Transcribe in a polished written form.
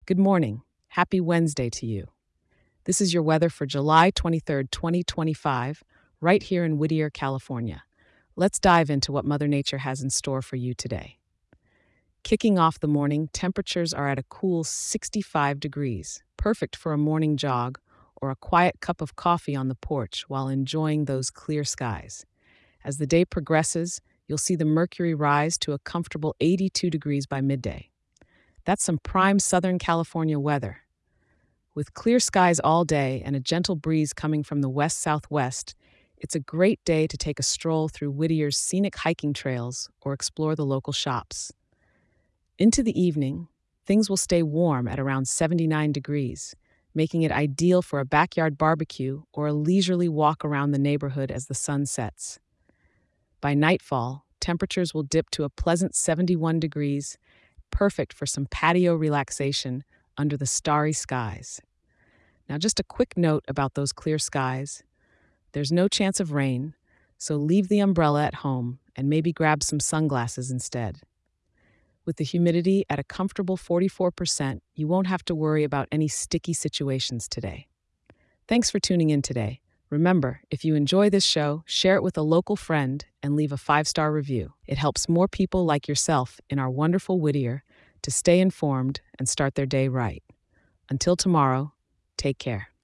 Good morning. Happy Wednesday to you. This is your weather for July 23rd, 2025, right here in Whittier, California. Let's dive into what Mother Nature has in store for you today. Kicking off the morning, temperatures are at a cool 65 degrees, perfect for a morning jog or a quiet cup of coffee on the porch while enjoying those clear skies. As the day progresses, you'll see the mercury rise to a comfortable 82 degrees by midday. That's some prime Southern California weather. With clear skies all day and a gentle breeze coming from the west southwest, it's a great day to take a stroll through Whittier's scenic hiking trails or explore the local shops. Into the evening, things will stay warm at around 79 degrees, making it ideal for a backyard barbecue or a leisurely walk around the neighborhood as the sun sets. By nightfall, temperatures will dip to a pleasant 71 degrees, perfect for some patio relaxation under the starry skies. Now, just a quick note about those clear skies. There's no chance of rain, so leave the umbrella at home and maybe grab some sunglasses instead. With the humidity at a comfortable 44%, you won't have to worry about any sticky situations today. Thanks for tuning in today. Remember, if you enjoy this show, share it with a local friend and leave a 5-star review. It helps more people like yourself in our wonderful Whittier to stay informed and start their day right. Until tomorrow, take care.